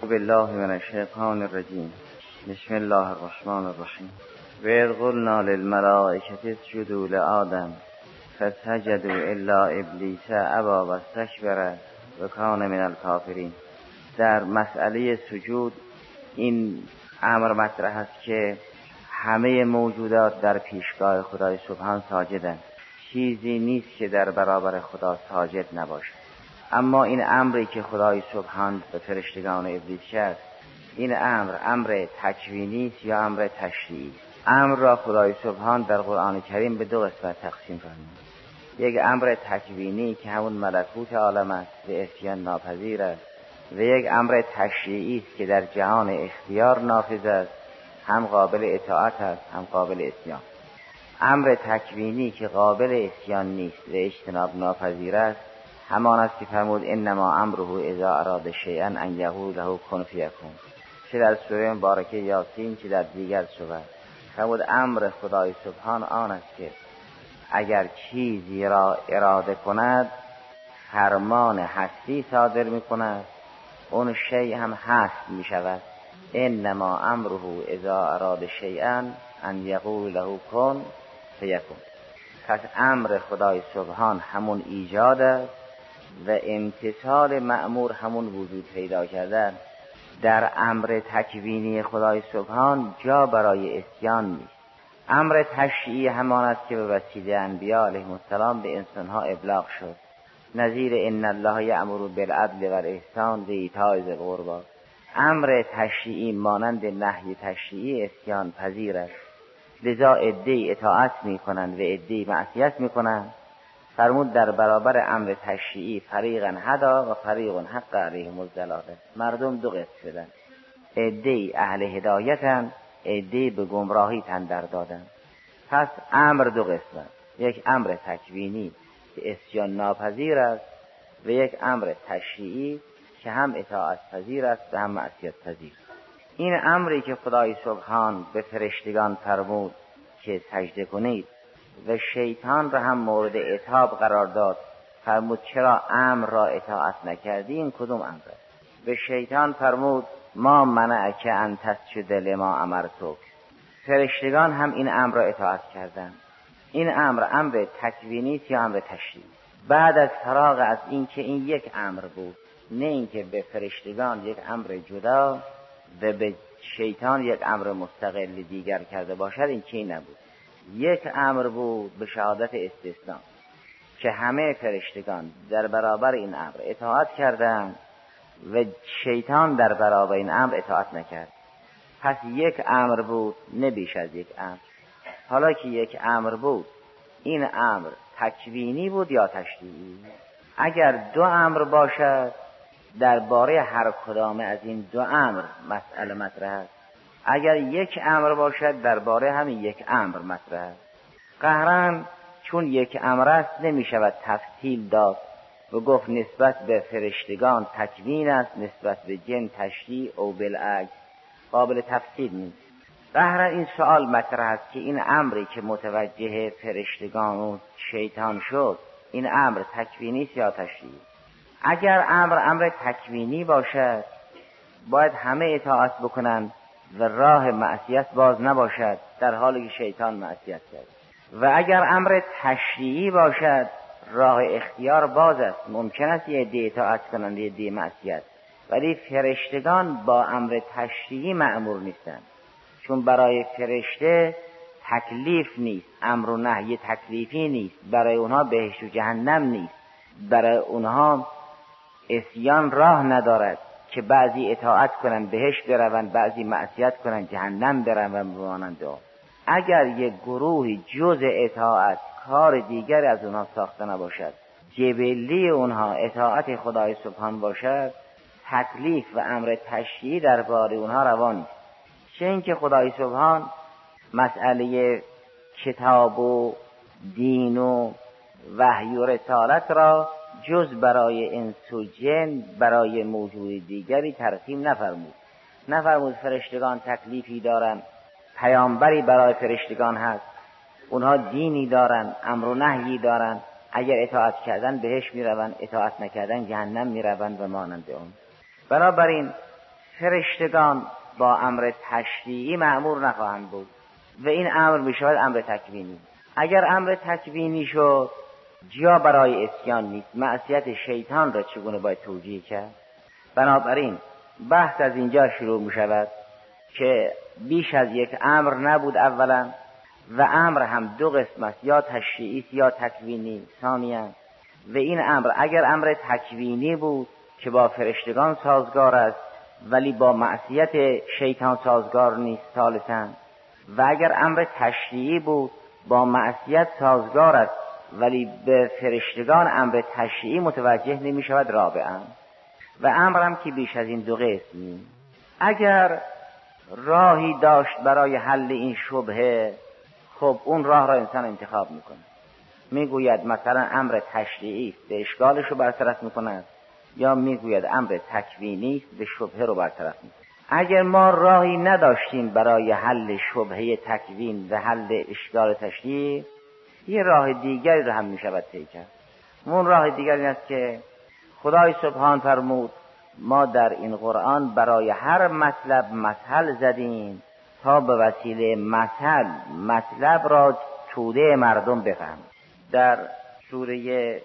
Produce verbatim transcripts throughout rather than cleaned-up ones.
بالله من الشیطان الرجیم. بسم الله الرحمن الرحیم. و اذ قلنا للملائکة اسجدوا لآدم فسجدوا الا ابلیس ابی و استکبر و کان من الکافرین. در مسئله سجود این امر مطرح است که همه موجودات در پیشگاه خدای سبحان ساجدند. چیزی نیست که در برابر خدا ساجد نباشد. اما این امری که خدای سبحان به فرشتگان ابلیس کرد، این امر امر تکوینی است یا امر تشریعی؟ امر را خدای سبحان در قرآن کریم به دو قسمت تقسیم فرمود. یک امر تکوینی که همون ملکوت عالم است و عصیان ناپذیر است، و یک امر تشریعی است که در جهان اختیار نافذ است، هم قابل اطاعت است هم قابل عصیان. امر تکوینی که قابل عصیان نیست و اجتناب ناپذیر است همان است که فرمود انما امره اذا اراد شیئا ان یقول له کن فیکون، چه در سوره مبارکه یاسین چه در دیگر سور. فرمود امر خدای سبحان آن است که اگر چیزی را اراده کند فرمان هستی صادر می کند، اون شیء هم هست می شود. انما امره اذا اراد شیئا ان یقول له کن فیکون. پس امر خدای سبحان همون ایجاد است و امتثال مأمور همون وجود پیدا کردن. در امر تکوینی خدای سبحان جا برای عصیان نیست. امر تشریعی همان است که به وسیله انبیاء علیهم السلام به انسانها ابلاغ شد، نظیر ان الله یأمر بالعدل والاحسان و ایتاء ذی القربی. امر تشریعی مانند نهی تشریعی عصیان پذیر است، لذا عده‌ای اطاعت می‌کنند و عده‌ای معصیت می‌کنند. فرمود در برابر امر تشریعی فریقا هدا و فریق حق علیهم الضلاله. مردم دو قسم شدند، عده‌ای اهل هدایتند، عده‌ای به گمراهی تن در دادند. پس امر دو قسم است، یک امر تکوینی که عصیان ناپذیر است و یک امر تشریعی که هم اطاعت پذیر است و هم معصیت پذیر. این امری که خدای سبحان به فرشتگان فرمود که سجده کنید و شیطان را هم مورد عتاب قرار داد، فرمود چرا امر را اطاعت نکردی؟ این کدوم امر است؟ به شیطان فرمود ما منعک ان تسجد لما امرتک. فرشتگان هم این امر را اطاعت کردند. این امر امر تکوینی است یا امر تشریعی؟ بعد از فراغ از این که این یک امر بود، نه اینکه به فرشتگان یک امر جدا و به شیطان یک امر مستقل دیگر کرده باشد، این چی نبود. یک امر بود به شهادت استثناء که همه فرشتگان در برابر این امر اطاعت کردند و شیطان در برابر این امر اطاعت نکرد. پس یک امر بود، نه بیش از یک امر. حالا که یک امر بود، این امر تکوینی بود یا تشریعی؟ اگر دو امر باشد درباره هر کدام از این دو امر مسئله مطرح است. اگر یک امر باشد درباره همین یک امر مطرح است. قهرن چون یک امر است نمی شود تفصیل داد و گفت نسبت به فرشتگان تکوین است، نسبت به جن تشریع او بالعکس، قابل تفصیل نیست. قهرن این سوال مطرح است که این امری که متوجه فرشتگان و شیطان شد، این امر تکوینی است یا تشریعی؟ اگر امر امر تکوینی باشد باید همه اطاعت بکنند و راه معصیت باز نباشد، در حالی که شیطان معصیت کرد. و اگر امر تشریعی باشد راه اختیار باز است، ممکن است یه عده اطاعت کنند یه عده معصیت، ولی فرشتگان با امر تشریعی مأمور نیستند، چون برای فرشته تکلیف نیست، امر و نهی تکلیفی نیست، برای اونها بهشت و جهنم نیست، برای اونها عصیان راه ندارد که بعضی اطاعت کنند بهشت بروند، بعضی معصیت کنند جهنم بروند بمانند آن. اگر یک گروهی جز اطاعت کار دیگر از اونها ساخته نباشد، جبلی اونها اطاعت خدای سبحان باشد، تکلیف و امر تشریعی درباره اونها روا نیست. چه اینکه خدای سبحان مسئله کتاب و دین و وحی و رسالت را جز برای انس و جن برای موجود دیگری ترتیب نفرمود. نفرمود فرشتگان تکلیفی دارن، پیامبری برای فرشتگان هست، اونها دینی دارن، امر و نهیی دارن، اگر اطاعت کردن بهش میروند، اطاعت نکردن جهنم میروند و مانند اون. بنابراین فرشتگان با امر تشریعی مأمور نخواهند بود و این امر میشود امر تکوینی. اگر امر تکوینی شد جا برای اسیان نیست. معصیت شیطان را چگونه باید توجیه کرد؟ بنابراین بحث از اینجا شروع می شود که بیش از یک امر نبود اولا، و امر هم دو قسم است، یا تشریعی یا تکوینی. ثانیا و این امر اگر امر تکوینی بود که با فرشتگان سازگار است ولی با معصیت شیطان سازگار نیست. ثالثا و اگر امر تشریعی بود با معصیت سازگار است ولی به فرشتگان امر تشریعی متوجه نمی شود. رابعا و امرم که بیش از این دو قسم نیست. اگر راهی داشت برای حل این شبهه، خب اون راه را انسان انتخاب میکنه. میگوید مثلا امر تشریعی به اشکالش رو برطرف میکند، یا میگوید امر تکوینی به شبهه رو برطرف میکند. اگر ما راهی نداشتیم برای حل شبهه تکوین و حل اشکال تشریعی، یه راه دیگری رو هم میشود طی کرد. اون راه دیگری این است که خدای سبحان فرمود ما در این قرآن برای هر مطلب مثل زدیم تا به وسیله مثل مطلب را توده مردم بفهمند. در سوره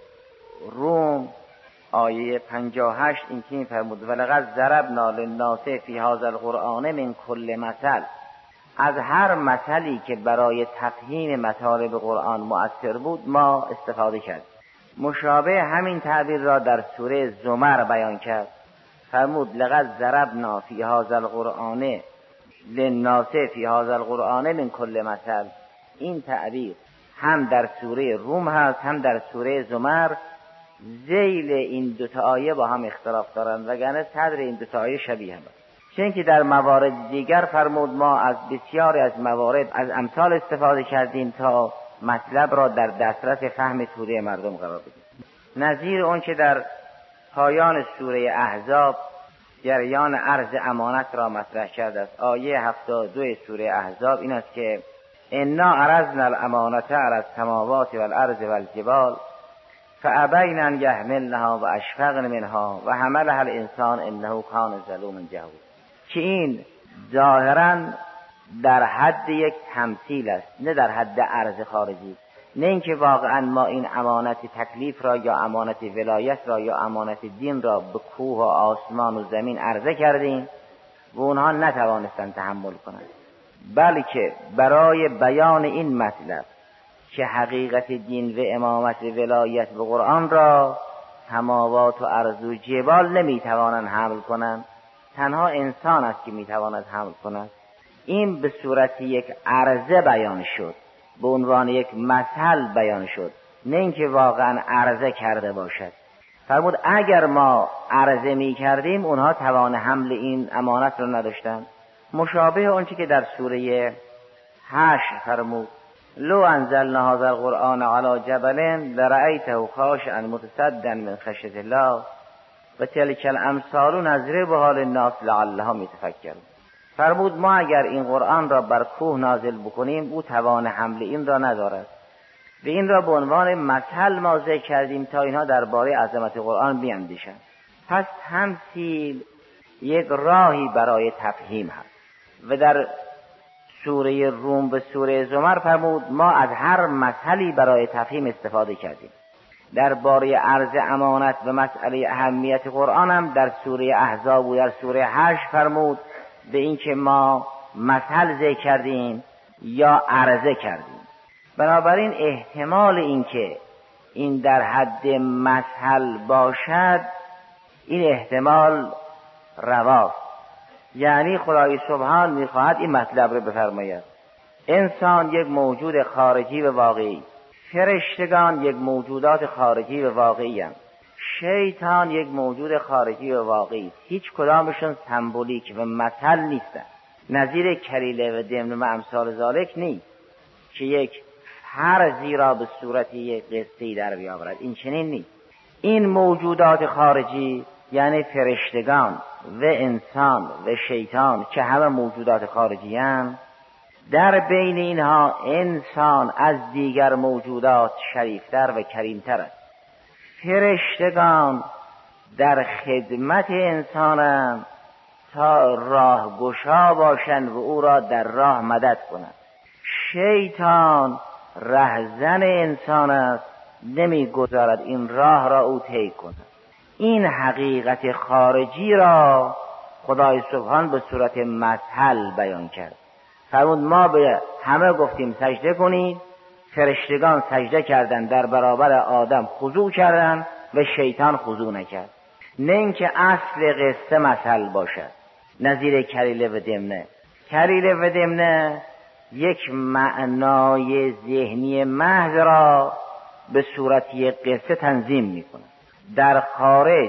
روم آیه پنجاه و هشت این که فرمود ولقد ضربنا للناس فی هذا القرآن من کل مثل، از هر مثلی که برای تفهیم مطالب قرآن مؤثر بود ما استفاده کرد. مشابه همین تعبیر را در سوره زمر بیان کرد. فرمود لقد ضربنا فی هذا القرآن للناس فی هذا القرآن من کل مثل. این تعبیر هم در سوره روم هست هم در سوره زمر. ذیل این دو تا آیه با هم اختلاف دارند وگرنه صدر این دو تا آیه شبیه هم است. چون که در موارد دیگر فرمود ما از بسیاری از موارد از امثال استفاده کردیم تا مطلب را در دسترس فهم توده مردم قرار بدیم. نظیر اون که در پایان سوره احزاب جریان عرض امانت را مطرح کرده است. آیه هفتاد و دو سوره احزاب این است که انا عرضنا الامانة علی السماوات والارض والجبال فابین ان یحملنها و اشفقن منها و حملها الانسان انه کان ظلوما جهولا. که این ظاهرا در حد یک تمثیل است، نه در حد عرض خارجی. نه اینکه واقعا ما این امانت تکلیف را یا امانت ولایت را یا امانت دین را به کوه و آسمان و زمین عرضه کردیم و اونها نتوانستند تحمل کنند، بلکه برای بیان این مطلب که حقیقت دین و امامت و ولایت به قرآن را سماوات و ارض و جبال نمیتوانند حمل کنند، تنها انسان است که میتواند حمل کند. این به صورت یک عرضه بیان شد، به عنوان یک مثل بیان شد، نه اینکه واقعا عرضه کرده باشد. فرمود اگر ما عرضه می کردیم اونها توان حمل این امانت را نداشتند. مشابه آنچه که در سوره حشر فرمود لو انزلنا هذا القرآن على جبل لرأيته خاشعا متصدعا من خشیة الله و تلک الامثال نضربها للناس لعلهم یتفکرون. فرمود ما اگر این قرآن را بر کوه نازل بکنیم او توان حمل این را ندارد و این را به عنوان مثل ما ذکر کردیم تا اینها درباره عظمت قرآن بیندیشند. پس تمثیل یک راهی برای تفهیم هست و در سوره روم و سوره زمر فرمود ما از هر مثلی برای تفهیم استفاده کردیم. درباره عرض امانت و مسئله اهمیت قرآن هم در سوره احزاب و در سوره حشر فرمود به این که ما مثل ذکر کردیم یا عرضه کردیم. بنابراین احتمال این که این در حد مثل باشد این احتمال رواست. یعنی خدای سبحان میخواهد این مطلب رو بفرماید انسان یک موجود خارجی و واقعی، فرشتگان یک موجودات خارجی و واقعی هم. شیطان یک موجود خارجی و واقعی، هیچ کدامشون سمبولیک و مثل نیستن. نظیر کلیله و دمنه و امثال ذالک نیست که یک فرضی را به صورت یک قصه‌ای در بیاورد. این چنین نیست. این موجودات خارجی یعنی فرشتگان و انسان و شیطان که همه موجودات خارجی هستند، در بین اینها انسان از دیگر موجودات شریفتر و کریمتر است. فرشتگان در خدمت انسانند تا راه گشا باشند و او را در راه مدد کنند. شیطان رهزن انسان است، نمیگذارد این راه را او طی کند. این حقیقت خارجی را خدای سبحان به صورت مثل بیان کرد. فرمود ما به همه گفتیم سجده کنید، فرشتگان سجده کردند، در برابر آدم خضوع کردند و شیطان خضوع نکرد. نه اینکه اصل قصه مثل باشد، نظیر کلیله و دمنه. کلیله و دمنه یک معنای ذهنی محض را به صورت یک قصه تنظیم میکنه. در خارج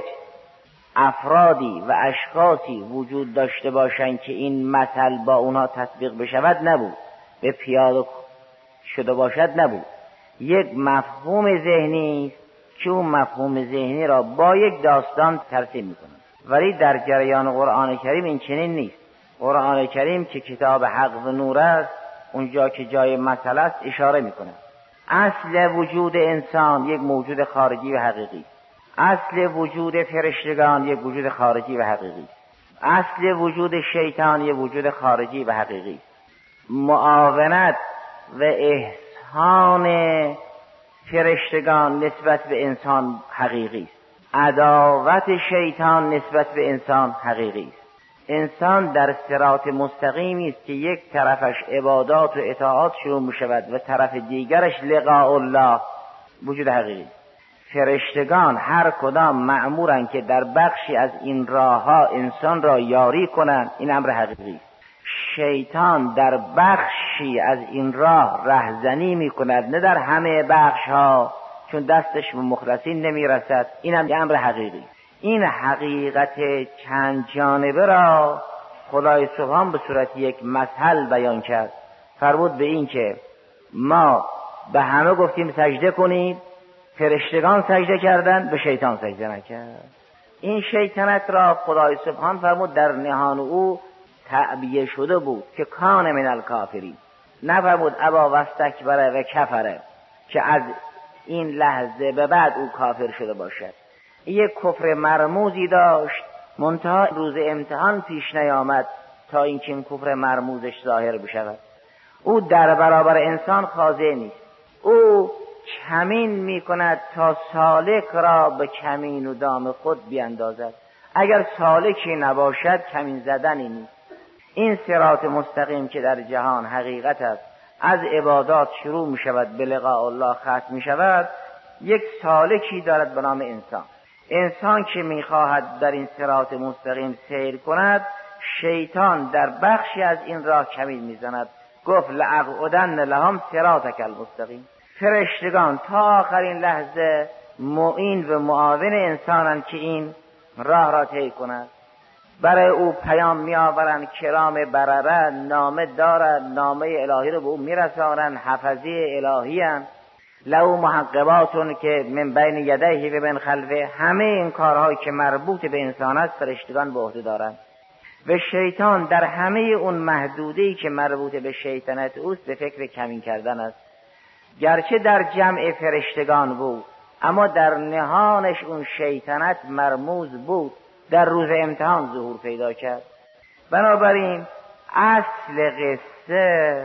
افرادی و اشخاصی وجود داشته باشند که این مثل با اونها تطبیق بشود نبود، به پیاده شده باشد نبود. یک مفهوم ذهنی که اون مفهوم ذهنی را با یک داستان ترسیم میکنه. ولی در جریان قرآن کریم این چنین نیست. قرآن کریم که کتاب حق و نور است، اونجا که جای مثل است اشاره میکنه. اصل وجود انسان یک موجود خارجی و حقیقی، اصل وجود فرشتگان یک وجود خارجی و حقیقی، اصل وجود شیطان یک وجود خارجی و حقیقی. معاونت و احسان فرشتگان نسبت به انسان حقیقی است. عداوت شیطان نسبت به انسان حقیقی است. انسان در صراط مستقیمی است که یک طرفش عبادات و اطاعات شروع می شود و طرف دیگرش لقاء الله، وجود حقیقی. فرشتگان هر کدام مأمورند که در بخشی از این راه ها انسان را یاری کنند، این امر حقیقی است. شیطان در بخشی از این راه رهزنی می کند، نه در همه بخش ها، چون دستش به مخلصین نمی رسد. این هم امر حقیقی. این حقیقت چند جانبه را خدای سبحان به صورت یک مثل بیان کرد. فرمود به این که ما به همه گفتیم سجده کنید، فرشتگان سجده کردند، به شیطان سجده نکرد. این شیطنت را خدای سبحان فرمود در نهان او تعبیه شده بود که کان من الکافرین. نفرمود ابا واستکبر و کفره که از این لحظه به بعد او کافر شده باشد. یک کفر مرموزی داشت، منتها روز امتحان پیش نیامد تا اینکه این کفر مرموزش ظاهر بشود. او در برابر انسان خاضع نیست. او کمین می کند تا سالک را به کمین و دام خود بیندازد. اگر سالکی نباشد کمین زدنی نیست. این صراط مستقیم که در جهان حقیقت است، از عبادات شروع می شود به لقاء الله ختم می شود، یک سالکی دارد به نام انسان. انسان که می خواهد در این صراط مستقیم سیر کند، شیطان در بخشی از این راه کمین می زند. گفت لأقعدن لهم صراطک المستقیم. فرشتگان تا آخرین لحظه معین و معاون انسانند که این راه را طی کند. برای او پیام می آورند، کرام برره نامه دارد، نامه الهی رو به او می رسانند، حفظی الهی هستند. لو محقباتون که من بین یدیه و من خلفه. همه این کارهایی که مربوط به انسان است فرشتگان به عهده دارند و شیطان در همه اون محدوده‌ای که مربوط به شیطنت اوست به فکر کمین کردن است. گرچه در جمع فرشتگان بود، اما در نهانش اون شیطنت مرموز بود، در روز امتحان ظهور پیدا کرد. بنابراین اصل قصه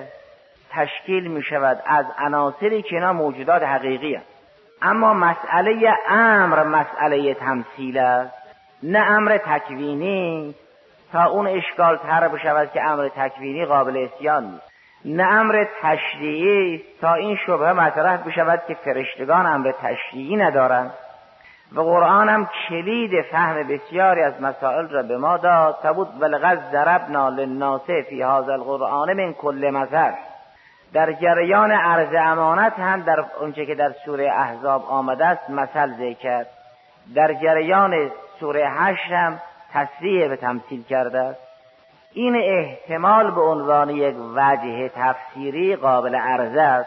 تشکیل می شود از عناصری که اینا موجودات حقیقی هست. اما مسئله امر مسئله تمثیل است، نه امر تکوینی، تا اون اشکال تر بشود که امر تکوینی قابل اسیان نیست. نه امر تشریعی، تا این شبهه مطرح بشود که فرشتگان امر تشریعی ندارند. و قرآن هم کلید فهم بسیاری از مسائل را به ما داد. تبود ولقد ضربنا للناس فی هذا القرآن من کل مثل. در جریان عرض امانت هم در اونچه که در سوره احزاب آمده است مثل ذکر کرد. در جریان سوره حشر هم تصریح به تمثیل کرده است. این احتمال به عنوان یک وجه تفسیری قابل عرضه است.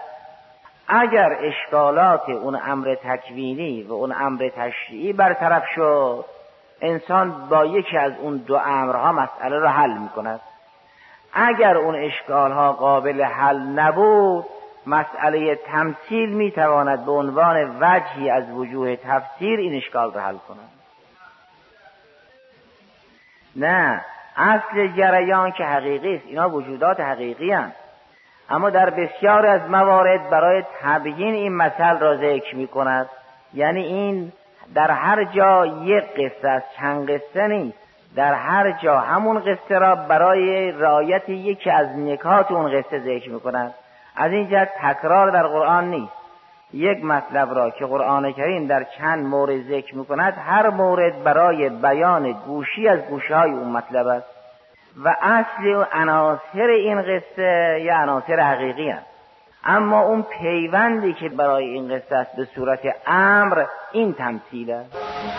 اگر اشکالات اون امر تکوینی و اون امر تشریعی برطرف شد، انسان با یکی از اون دو امرها مسئله را حل می کند. اگر اون اشکالها قابل حل نبود، مسئله تمثیل می تواند به عنوان وجهی از وجوه تفسیر این اشکال را حل کند. نه، اصل جریان که حقیقی است، اینا وجودات حقیقی هستند، اما در بسیار از موارد برای تبیین این مثل را ذکر می کند. یعنی این در هر جا یک قصه است، چند قصه نیست، در هر جا همون قصه را برای رعایت یکی از نکات اون قصه ذکر می کند. از این جهت تکرار در قرآن نیست. یک مطلب را که قرآن کریم در چند مورد ذکر می کند، هر مورد برای بیان گوشی از گوشه های اون مطلب است و اصل و عناصر این قصه یا عناصر حقیقی هست. اما اون پیوندی که برای این قصه است به صورت امر، این تمثیل است.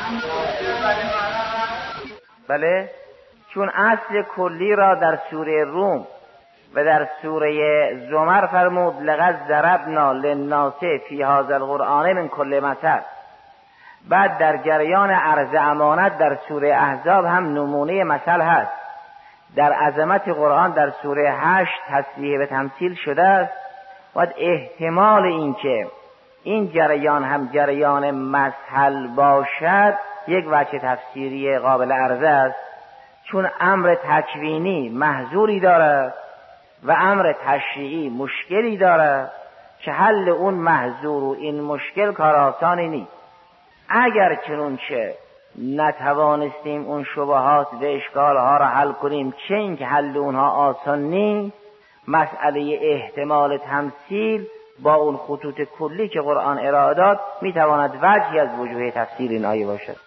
بله، چون اصل کلی را در سوره روم و در سوره زمر فرمود لقد ضربنا للناس فی هذا القرآن من کل مثل. بعد در جریان عرض امانت در سوره احزاب هم نمونه مثل هست. در عظمت قرآن در سوره هشت تصریح به تمثیل شده است. و احتمال این که این جریان هم جریان مثل باشد یک وجه تفسیری قابل عرضه است، چون امر تکوینی محظوری دارد و امر تشریعی مشکلی دارد که حل اون محظور و این مشکل کار آسانی نیست. اگر چنانچه نتوانستیم اون شبهات و اشکالها را حل کنیم، چه این که حل اونها آسان نیست، مسئله احتمال تمثیل با اون خطوط کلی که قرآن ارائه داد میتواند وجهی از وجوه تفسیر این آیه باشد.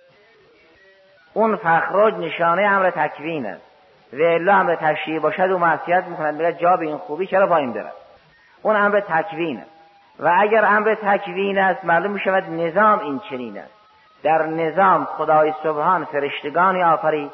اون فخرج نشانه امر تکوین است و الا امر تشریعی باشد و معصیت میکند، میگه جا به این خوبی چرا پایین برد. اون امر تکوین است و اگر امر تکوین است معلوم میشود نظام این چنین است. در نظام خدای سبحان فرشتگانی آفرید،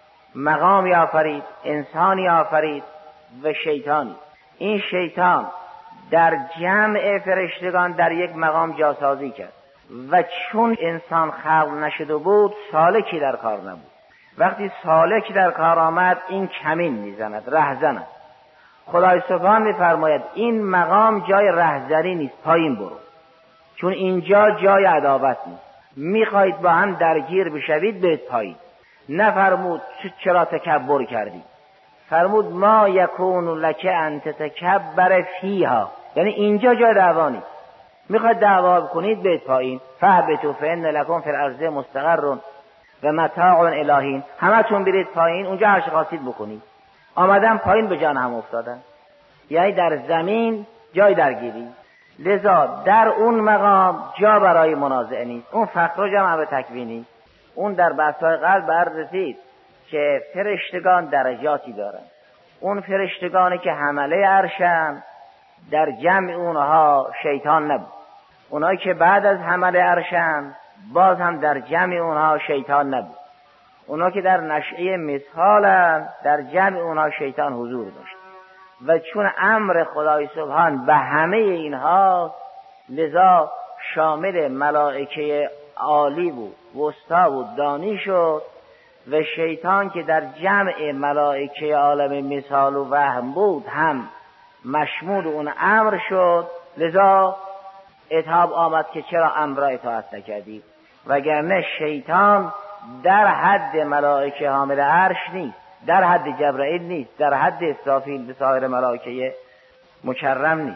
مقامی آفرید، انسانی آفرید و شیطانی. این شیطان در جمع فرشتگان در یک مقام جاسازی کرد و چون انسان خلق نشده بود سالکی در کار نبود. وقتی سالک در کار آمد این کمین میزند، رهزن است. خدای سبحان میفرماید این مقام جای رهزنی نیست، پایین برو، چون اینجا جای عداوت نیست. میخواید با هم درگیر بشوید برید پایین. نفرمود چرا تکبر کردی، فرمود ما یکون لک ان تتکبر فیها، یعنی اینجا جای دعوا نیست. میخواید دعوا کنید برید پایین. فاهبطوا فان لکم فی الارض مستقر و متاع الی، همتون برید پایین، اونجا هر چه خواستید بکنید. آمدن پایین به جان هم افتادن، یعنی در زمین جای درگیری. لذا در اون مقام جا برای منازعه نیست. اون فخر جمع به تکوینی. اون در بحث‌های قلب عرض رسید که فرشتگان درجاتی دارند. اون فرشتگانی که حمله عرشن در جمع اونها شیطان نبود. اونایی که بعد از حمله عرشن باز هم در جمع اونها شیطان نبود. اونا که در نشأه مثالن در جمع اونها شیطان حضور داشت و چون امر خدای سبحان به همه اینها، لذا شامل ملائکه عالی و وسطا و دانی شد و شیطان که در جمع ملائکه عالم مثال و وهم بود هم مشمول اون امر شد. لذا عتاب آمد که چرا امر را اطاعت نکردی، وگرنه شیطان در حد ملائکه حامل عرش نیست، در حد جبرائیل نیست، در حد اسرافیل به سایر ملائکه مکرم نیست.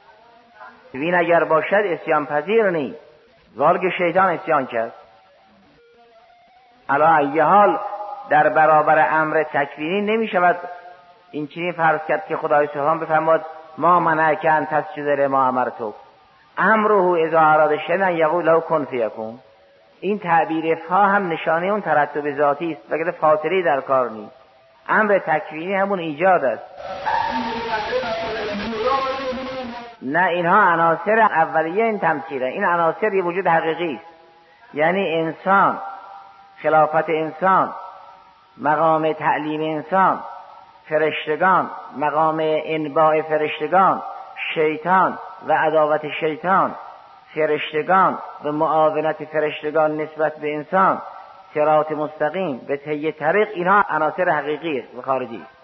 این اگر باشد اسیان پذیر نیست، ذالک شیطان اسیان کرد. علی ای حال در برابر امر تکوینی نمی شود این چنین فرض کرد که خدای سبحان بفرماد ما منعک ان تسجد لما امرتک امره اذا اراد شیئا یقول له کن فیکون. این تعبیر فا هم نشانه اون ترتب ذاتی است، وگرنه فاصله در کار نیست. امر تکوینی همون ایجاد است. نه، اینها عناصر اولیه این تمثیله. این عناصر یه وجود حقیقی است. یعنی انسان، خلافت انسان، مقام تعلیم انسان، فرشتگان، مقام انباء فرشتگان، شیطان و عداوت شیطان، فرشتگان و معاونت فرشتگان نسبت به انسان، صراط مستقیم به طی طریق، اینها عناصر حقیقی است و خارجی است.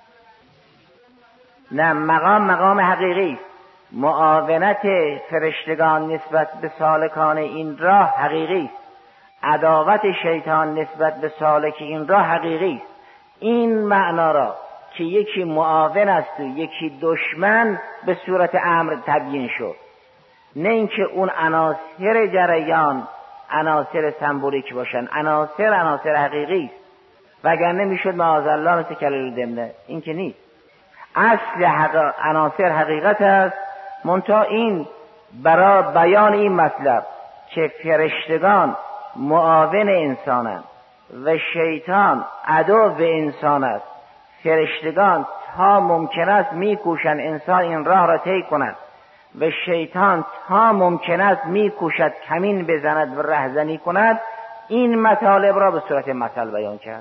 نه، مقام مقام حقیقی است. معاونت فرشتگان نسبت به سالکان این راه حقیقی است. عداوت شیطان نسبت به سالک این راه حقیقی است. این معنا را که یکی معاون است و یکی دشمن به صورت امر تبیین شد، نه اینکه اون عناصر جریان عناصر سمبولیک باشن. عناصر عناصر حقیقی است، وگرنه میشد معاذالله مثل کلل دمنه. این که نیست. اصل حق... عناصر حقیقت است. منتها این برای بیان این مطلب که فرشتگان معاون انسانند و شیطان عدو انسان است، فرشتگان تا ممکن است میکوشند انسان این راه را طی کند و شیطان تا ممکن است میکوشد کمین بزند و رهزنی کند، این مطالب را به صورت مثل بیان کرد.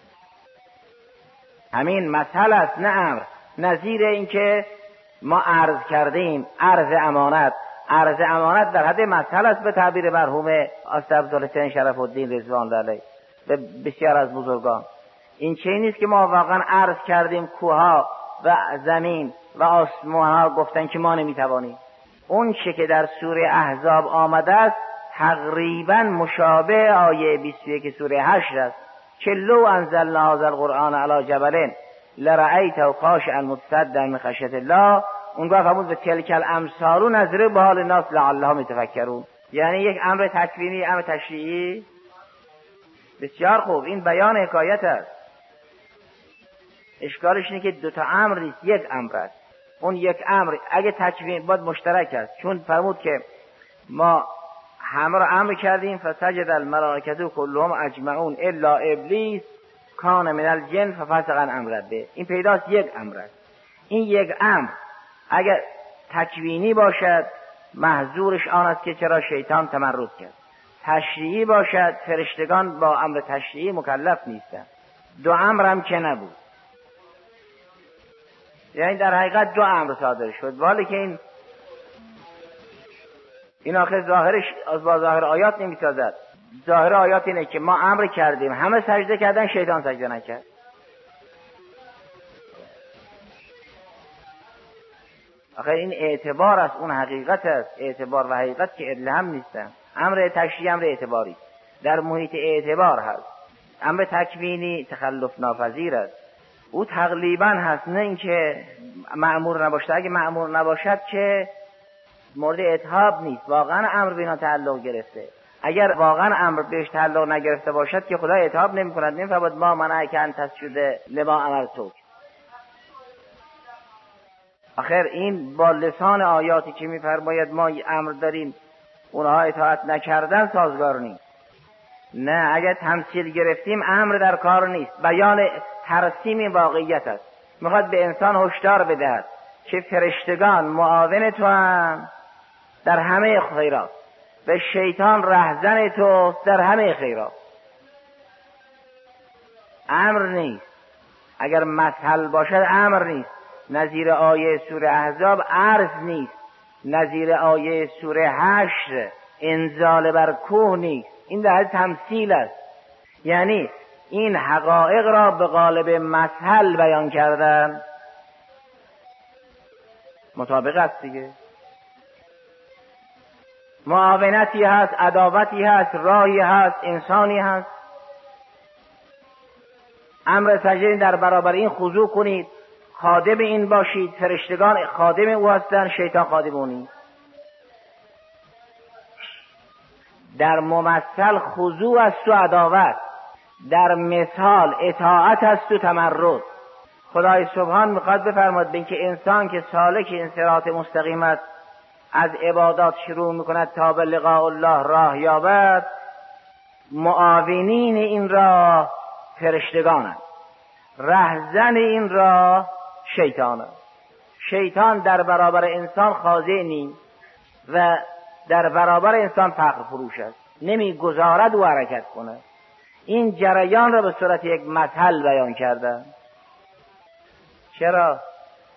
همین مثل است، نه امر. نظیر این که ما عرض کردیم، عرض امانت. عرض امانت در حد مثل است به تعبیر مرحوم اسدالحسین شرف الدین رضوان الله علیه و بسیار از بزرگان. این چه نیست که ما واقعا عرض کردیم کوها و زمین و آسمان ها گفتن که ما نمیتوانیم. اون چه که در سوره احزاب آمده است تقریبا مشابه آیه بیست و یک سوره هشت است که لو انزلنا هذا القرآن علی جبل لرأیته خاشعا متصدعا من خشیة الله. اونگاه فرمود به تلک الامثال نضرب بها للناس لعلهم یتفکرون. یعنی یک امر تکوینی، امر تشریعی. بسیار خوب، این بیان حکایت است. اشکالش اینه که دو تا امر نیست، یک امر است. اون یک امر اگه تکوین باید مشترک است، چون فرمود که ما همه را امر کردیم فسجد الملائکه کلهم اجمعون الا ابلیس کان من الجن ففسق عن امر ربه. این پیداست یک امر است. این یک امر اگر تکوینی باشد محظورش آن است که چرا شیطان تمرد کرد. تشریعی باشد فرشتگان با امر تشریعی مکلف نیستند. دو امر هم که نبود، یعنی در حقیقت دو امر صادر شد. ولی که این این آخر ظاهرش از با ظاهر آیات نمیسازد. ظاهر آیات اینه که ما امر کردیم، همه سجده کردن، شیطان سجده نکرد. آخر این اعتبار است، اون حقیقت است. اعتبار و حقیقت که ادله هم نیستن. امر تشریعی امر اعتباری در محیط اعتبار هست. امر تکوینی تخلف ناپذیر است. او تقریبا هست، نه اینکه مأمور نباشد. اگه مأمور نباشد که مورد اتهاب نیست، واقعا امر بینا تعلق گرفته. اگر واقعا امر بهش تعلق نگرفته باشد که خدا اتهاب نمی کند. نمی‌فرماید ما منعک ان تسجد لما امرتک. آخر این با لسان آیاتی که می‌فرماید ما امر داریم اونها اطاعت نکردن سازگار نیست. نه، اگر تمثیل گرفتیم امر در کار نیست، بیان ترسیم واقعیت است. میخواد به انسان هشدار بدهد که فرشتگان معاون تو هم در همه خیرات و شیطان رهزن تو در همه خیرات. امر نیست. اگر مثل باشد امر نیست. نظیر آیه سوره احزاب عرض نیست. نظیر آیه سوره حشر انزال بر کوه نیست. این در حد تمثیل است. یعنی این حقایق را به قالب مثل بیان کردن مطابق است دیگه. معاونتی هست، عداوتی هست، راهی هست، انسانی هست. امر سجده در برابر این خضوع کنید، خادم این باشید. فرشتگان خادم او هستند، شیطان خادم او نیست. در ممثل خضوع است و عداوت، در مثال اطاعت است و تمرد. خدای سبحان میخواد بفرماد به اینکه انسان که سالک این صراط مستقیم است از عبادات شروع میکند تا به لقاء الله راه یابد، معاونین این راه فرشتگانند، رهزن این راه شیطانند. شیطان در برابر انسان خاضع نیست و در برابر انسان فقر فروش است، نمیگذارد او حرکت کنه. این جریان را به صورت یک مثل بیان کردن. چرا؟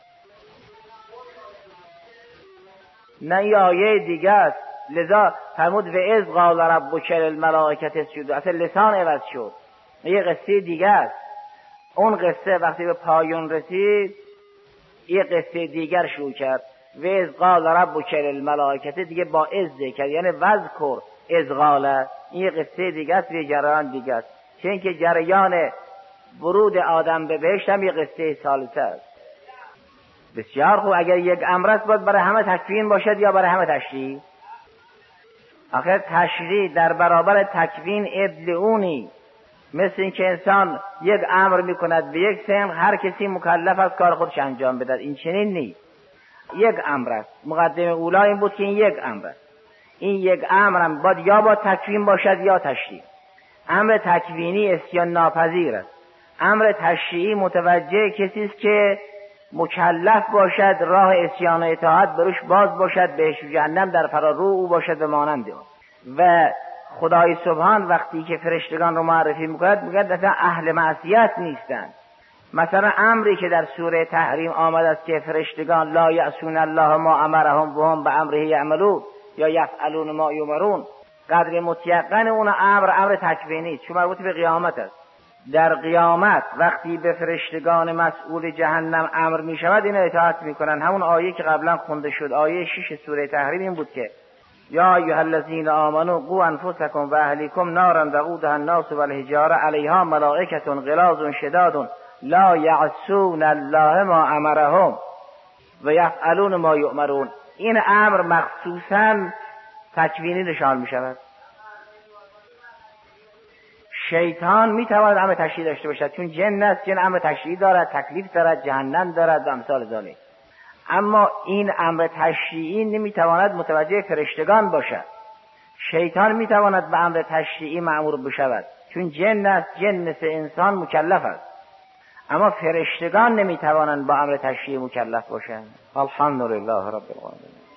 نه یه آیه دیگه است. لذا فرمود و اذ قال ربک للملائکة اسجدوا. اصلا لسان عوض شد، یه قصه دیگه است. اون قصه وقتی به پایان رسید یه قصه دیگر شروع کرد. و اذ قال ربک للملائکة دیگه با اذ ذکر، یعنی وذکر اذ قال. این یه قصه دیگه است و یه جریان دیگه است. چون که جریان ورود آدم به بهشت هم یه قصه ثالثه است. بسیار خوب. اگر یک امر است باید برای همه تکوین باشد یا برای همه تشریع؟ آخر تشریع در برابر تکوین ابلعونی، مثل این که انسان یک امر میکند به یک سن، هر کسی مکلف است کار خودش انجام بدهد. این چنین نیست. یک امر است. مقدمه اولا این بود که این یک امر است. این یک امر هم باید یا با تکوین باشد یا تشریع. امر تکوینی اسیان ناپذیر است. امر تشریعی متوجه کسی است که مکلف باشد، راه اسیان و اطاعت بروش باز باشد، بهشت و جهنم در فرارو او باشد به مانند اون. و خدای سبحان وقتی که فرشتگان رو معرفی میکند میگه اصلا اهل معصیت نیستند. مثلا امری که در سوره تحریم آمده است که فرشتگان لا یعصون الله ما امرهم و هم بامره یعملون یا یفعلون ما یؤمرون، قدر متیقن اون امر امر تکوینی است، چون مربوط به قیامت است. در قیامت وقتی به فرشتگان مسئول جهنم امر می شود اینا اطاعت می کنن. همون آیه که قبلا خونده شد، آیه شش سوره تحریم این بود که یا ایها الذین آمنوا قوا انفسکم و اهلیکم نارا وقودها الناس والحجاره علیها ملائکة غلاظ شداد لا یعصون الله ما امرهم و یفعلون ما یؤمرون. این امر مخصوصا تکوینی نشان می شود. شیطان میتواند امر تشریعی داشته باشد چون جن است، جن امر تشریعی دارد، تکلیف دارد، جهنم دارد و امثال ذالک. اما این امر تشریعی نمیتواند متوجه فرشتگان باشد. شیطان میتواند به امر تشریعی مأمور بشود چون جن است، جن مثل انسان مکلف است. اما فرشتگان نمیتوانند با امر تشریعی مکلف باشند. الحمدلله رب العالمین.